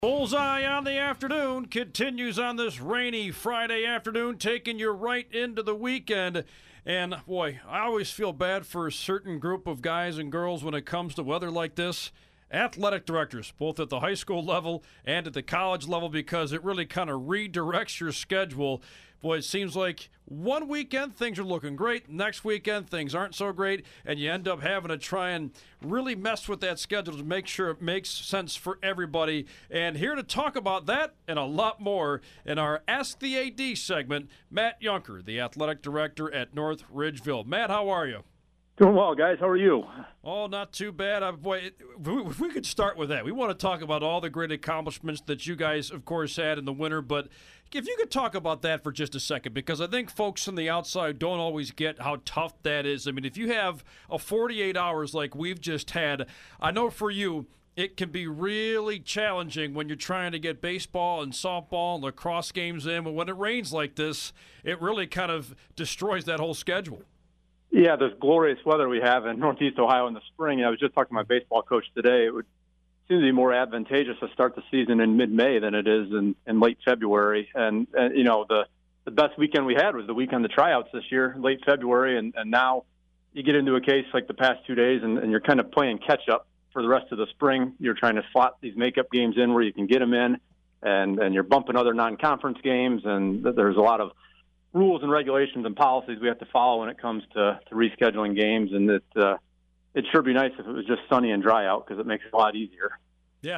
Bullseye on the afternoon continues on this rainy Friday afternoon, taking you right into the weekend. And boy, I always feel bad for a certain group of guys and girls when it comes to weather like this. Athletic directors, both at the high school level and at the college level, because it really kind of redirects your schedule. Boy, it seems like one weekend things are looking great, next weekend things aren't so great, and you end up having to try and really mess with that schedule to make sure it makes sense for everybody. And here to talk about that and a lot more in our Ask the AD segment, Matt Yunker, the athletic director at North Ridgeville. Matt, how are you? Doing well, guys. How are you? Oh, not too bad. Boy, if we could start with that. We want to talk about all the great accomplishments that you guys, of course, had in the winter. But if you could talk about that for just a second, because I think folks on the outside don't always get how tough that is. I mean, if you have a 48 hours like we've just had, I know for you, it can be really challenging when you're trying to get baseball and softball and lacrosse games in. But when it rains like this, it really kind of destroys that whole schedule. Yeah, this glorious weather we have in Northeast Ohio in the spring. And I was just talking to my baseball coach today. It would seem to be more advantageous to start the season in mid-May than it is in late February. And you know, the best weekend we had was the weekend of the tryouts this year, late February. And now you get into a case like the past 2 days, and you're kind of playing catch-up for the rest of the spring. You're trying to slot these makeup games in where you can get them in, and you're bumping other non-conference games, and there's a lot of rules and regulations and policies we have to follow when it comes to rescheduling games, and it'd sure be nice if it was just sunny and dry out because it makes it a lot easier. Yeah,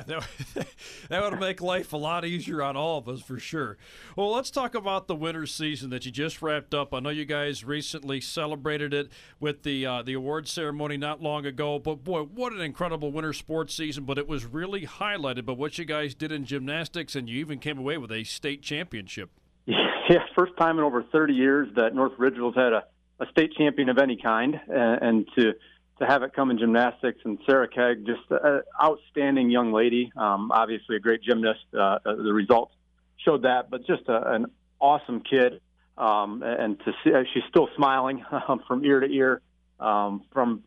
that would make life a lot easier on all of us for sure. Well, let's talk about the winter season that you just wrapped up. I know you guys recently celebrated it with the award ceremony not long ago, but boy, what an incredible winter sports season. But it was really highlighted by what you guys did in gymnastics, and you even came away with a state championship. Yeah, first time in over 30 years that North Ridgeville's had a state champion of any kind, and to have it come in gymnastics. And Sarah Kegg, just an outstanding young lady, obviously a great gymnast. The results showed that, but just an awesome kid. And to see she's still smiling from ear to ear from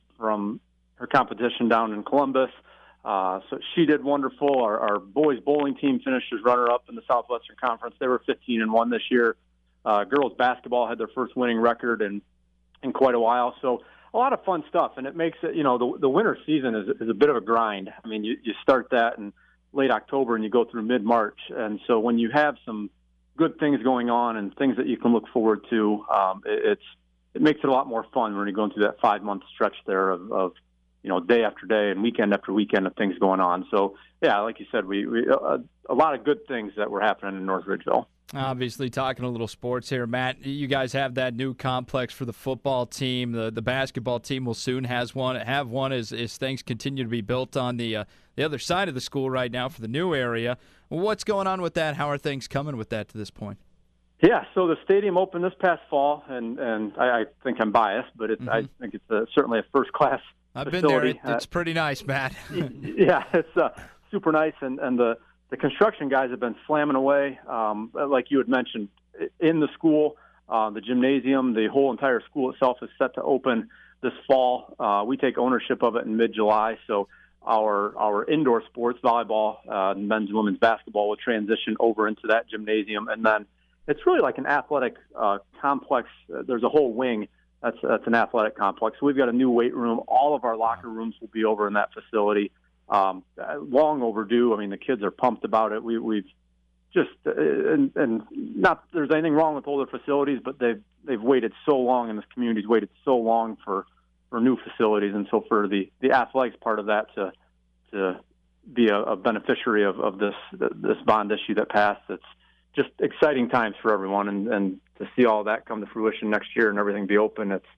her competition down in Columbus. So she did wonderful. Our boys bowling team finished as runner-up in the Southwestern Conference. They were 15-1 this year. Girls basketball had their first winning record in quite a while. So a lot of fun stuff, and it makes it, you know, the winter season is a bit of a grind. I mean, you start that in late October and you go through mid-March. And so when you have some good things going on and things that you can look forward to, it makes it a lot more fun when you're going through that 5-month stretch there of you know, day after day and weekend after weekend of things going on. So, yeah, like you said, we a lot of good things that were happening in North Ridgeville. Obviously, talking a little sports here, Matt, you guys have that new complex for the football team. The basketball team will soon have one as things continue to be built on the other side of the school right now for the new area. What's going on with that? How are things coming with that to this point? Yeah, so the stadium opened this past fall, and I think I'm biased, but I think it's certainly a first-class I've facility. been there. It's pretty nice, Matt. Yeah, it's super nice, and the construction guys have been slamming away, like you had mentioned, in the school. The gymnasium, the whole entire school itself is set to open this fall. We take ownership of it in mid-July, so our indoor sports, volleyball, men's and women's basketball, will transition over into that gymnasium, and then it's really like an athletic complex. There's a whole wing that's an athletic complex. So we've got a new weight room. All of our locker rooms will be over in that facility. Long overdue. I mean, the kids are pumped about it. We've just and not there's anything wrong with older facilities, but they've waited so long, and this community's waited so long for new facilities, and so for the athletics part of that to be a beneficiary of this bond issue that passed. It's just exciting times for everyone, and to see all that come to fruition next year and everything be open, it's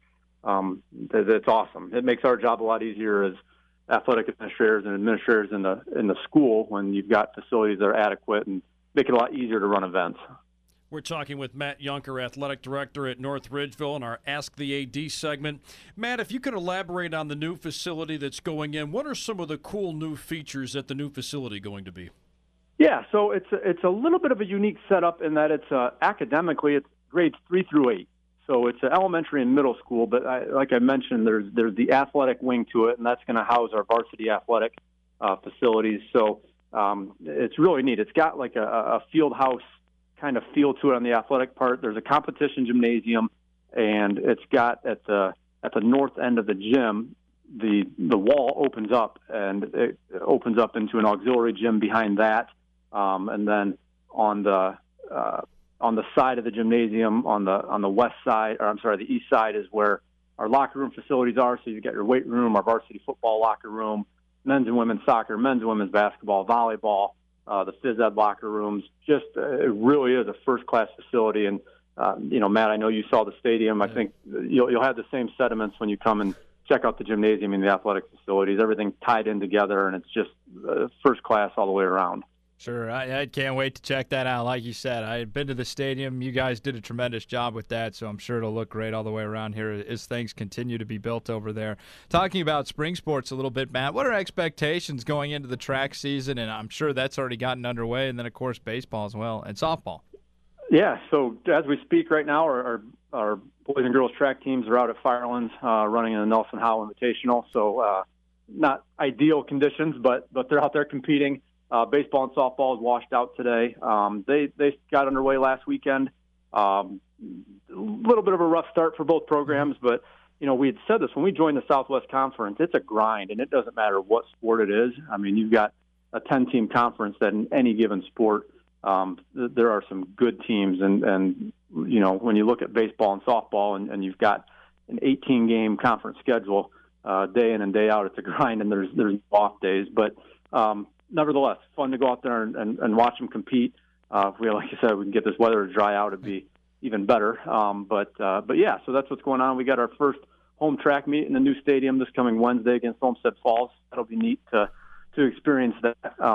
awesome. It makes our job a lot easier as athletic administrators and administrators in the school when you've got facilities that are adequate and make it a lot easier to run events. We're talking with Matt Yunker, athletic director at North Ridgeville, in our Ask the AD segment. Matt, if you could elaborate on the new facility that's going in, what are some of the cool new features at the new facility going to be? Yeah, so it's a little bit of a unique setup in that it's academically it's grades 3 through 8. So it's an elementary and middle school, but like I mentioned, there's the athletic wing to it, and that's going to house our varsity athletic facilities. So It's really neat. It's got like a field house kind of feel to it on the athletic part. There's a competition gymnasium, and it's got at the north end of the gym, the wall opens up, and it opens up into an auxiliary gym behind that, and then on the side of the gymnasium, on the west side, or I'm sorry, the east side is where our locker room facilities are. So you've got your weight room, our varsity football locker room, men's and women's soccer, men's and women's basketball, volleyball, the phys ed locker rooms. Just it really is a first-class facility. And, Matt, I know you saw the stadium. I think you'll have the same sentiments when you come and check out the gymnasium and the athletic facilities. Everything tied in together, and it's just first class all the way around. Sure. I can't wait to check that out. Like you said, I had been to the stadium. You guys did a tremendous job with that, so I'm sure it'll look great all the way around here as things continue to be built over there. Talking about spring sports a little bit, Matt, what are expectations going into the track season? And I'm sure that's already gotten underway, and then, of course, baseball as well and softball. Yeah, so as we speak right now, our boys and girls track teams are out at Firelands running in the Nelson Howe Invitational, so not ideal conditions, but they're out there competing. Baseball and softball is washed out today. They got underway last weekend. A little bit of a rough start for both programs, but we had said this when we joined the Southwest Conference. It's a grind, and it doesn't matter what sport it is. I mean, you've got a 10-team conference that in any given sport, there are some good teams, and when you look at baseball and softball, and you've got an 18-game conference schedule, day in and day out, it's a grind, and there's off days, but. Nevertheless, fun to go out there and watch them compete. If we, like you said, we can get this weather to dry out, it'd be even better. But yeah, so that's what's going on. We got our first home track meet in the new stadium this coming Wednesday against Olmsted Falls. That'll be neat to experience that.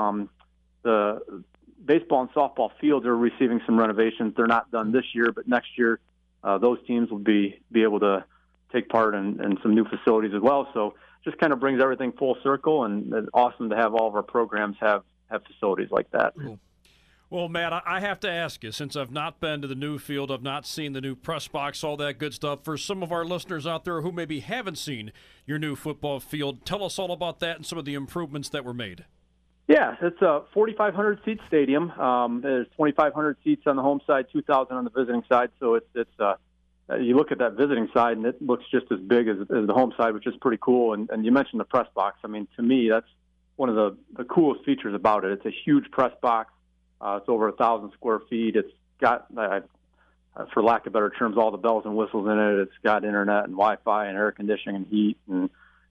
The baseball and softball fields are receiving some renovations. They're not done this year, but next year those teams will be able to take part in some new facilities as well. So just kind of brings everything full circle, and it's awesome to have all of our programs have facilities like that. Cool. Well, Matt, I have to ask you, since I've not been to the new field, I've not seen the new press box, all that good stuff. For some of our listeners out there who maybe haven't seen your new football field, tell us all about that and some of the improvements that were made. Yeah, it's a 4,500-seat stadium. There's 2,500 seats on the home side, 2,000 on the visiting side, so it's you look at that visiting side, and it looks just as big as the home side, which is pretty cool. And you mentioned the press box. I mean, to me, that's one of the coolest features about it. It's a huge press box. It's over 1,000 square feet. It's got, for lack of better terms, all the bells and whistles in it. It's got internet and Wi-Fi and air conditioning and heat and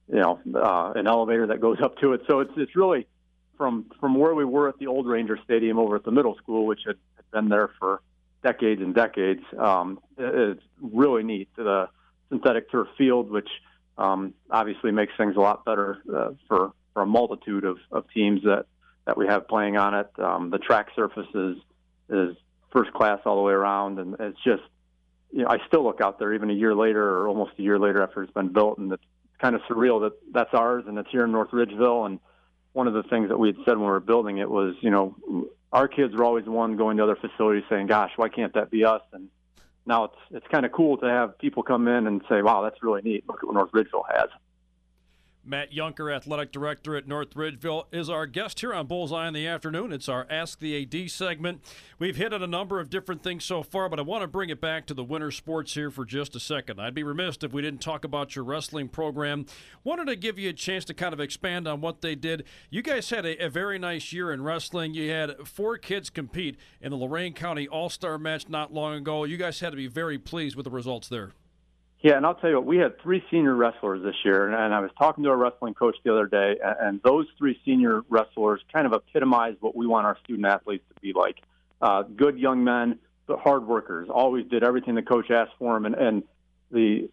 an elevator that goes up to it. So it's really from where we were at the old Ranger Stadium over at the middle school, which had been there for decades and decades. It's really neat. The synthetic turf field, which obviously makes things a lot better for a multitude of teams that we have playing on it. The track surface is first class all the way around, and it's just, I still look out there even a year later, or almost a year later after it's been built, and it's kind of surreal that that's ours and it's here in North Ridgeville. And one of the things that we had said when we were building it was, our kids were always the one going to other facilities saying, gosh, why can't that be us? And now it's kind of cool to have people come in and say, wow, that's really neat. Look at what North Ridgeville has. Matt Yunker, Athletic Director at North Ridgeville, is our guest here on Bullseye in the Afternoon. It's our Ask the AD segment. We've hit on a number of different things so far, but I want to bring it back to the winter sports here for just a second. I'd be remiss if we didn't talk about your wrestling program. Wanted to give you a chance to kind of expand on what they did. You guys had a very nice year in wrestling. You had 4 kids compete in the Lorain County All-Star match not long ago. You guys had to be very pleased with the results there. Yeah, and I'll tell you what, we had 3 senior wrestlers this year, and I was talking to a wrestling coach the other day, and those 3 senior wrestlers kind of epitomized what we want our student athletes to be like. Good young men, but hard workers, always did everything the coach asked for them, and you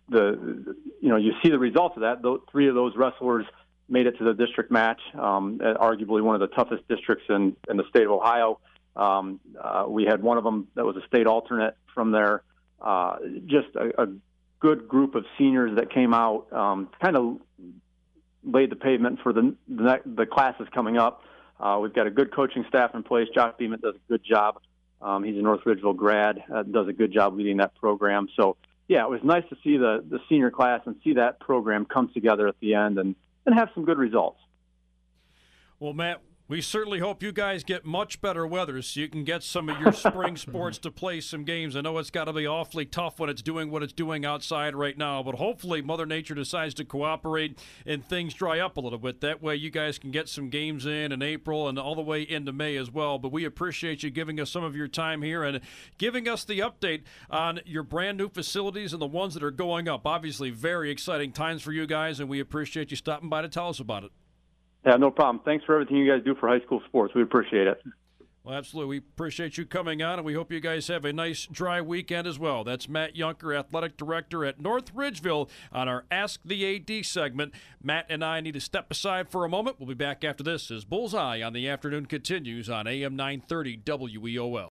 see the results of that. 3 of those wrestlers made it to the district match, arguably one of the toughest districts in the state of Ohio. We had one of them that was a state alternate from there. Just a good group of seniors that came out, kind of laid the pavement for the classes coming up. We've got a good coaching staff in place. Josh Beeman does a good job. He's a North Ridgeville grad, does a good job leading that program. So, yeah, it was nice to see the senior class and see that program come together at the end and have some good results. Well, Matt, We certainly hope you guys get much better weather so you can get some of your spring sports to play some games. I know it's got to be awfully tough when it's doing what it's doing outside right now, but hopefully Mother Nature decides to cooperate and things dry up a little bit. That way you guys can get some games in April and all the way into May as well. But we appreciate you giving us some of your time here and giving us the update on your brand new facilities and the ones that are going up. Obviously, very exciting times for you guys, and we appreciate you stopping by to tell us about it. Yeah, no problem. Thanks for everything you guys do for high school sports. We appreciate it. Well, absolutely. We appreciate you coming on, and we hope you guys have a nice, dry weekend as well. That's Matt Junker, Athletic Director at North Ridgeville, on our Ask the AD segment. Matt and I need to step aside for a moment. We'll be back after this as Bullseye on the Afternoon continues on AM 930 WEOL.